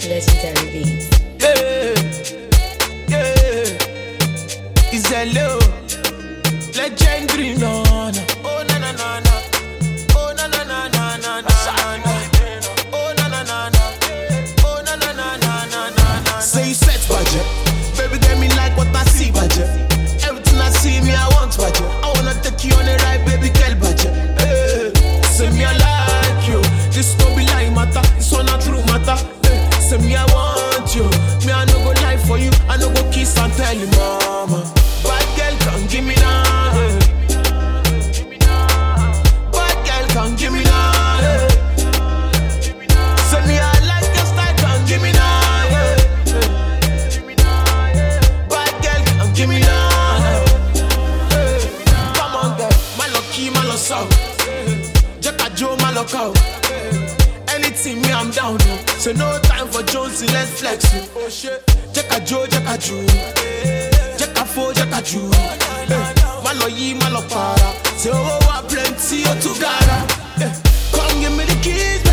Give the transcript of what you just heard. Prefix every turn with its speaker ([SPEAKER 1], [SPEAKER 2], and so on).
[SPEAKER 1] Legendary beats.
[SPEAKER 2] It's a low legendary, no. Oh na na na na. Oh na na na na na na. Oh na na na na. Oh na na na na na. Say you set budget, baby, get me like what I see budget. Everything I see me, I want budget. I wanna take you on the ride, baby, girl budget. Say me I like you. This don't be lie matter. This one not true matter. Say me I want you. Me I no go lie for you. I no go kiss and tell you, mama. Bad girl, come give me now. Bad girl, come give me now. Say me I like your style, come give me now. Bad girl, come give me now. Come on, girl, my lucky, my loss out. Jacka Joe, my lock out. Anything me, I'm down. So no time for Jonesy, let's flex. Oh shit, Jacka Joe, Jacka Joe. Jacka Jew, malo yi malo para. Say oh, I plenty of together. Come give me the keys,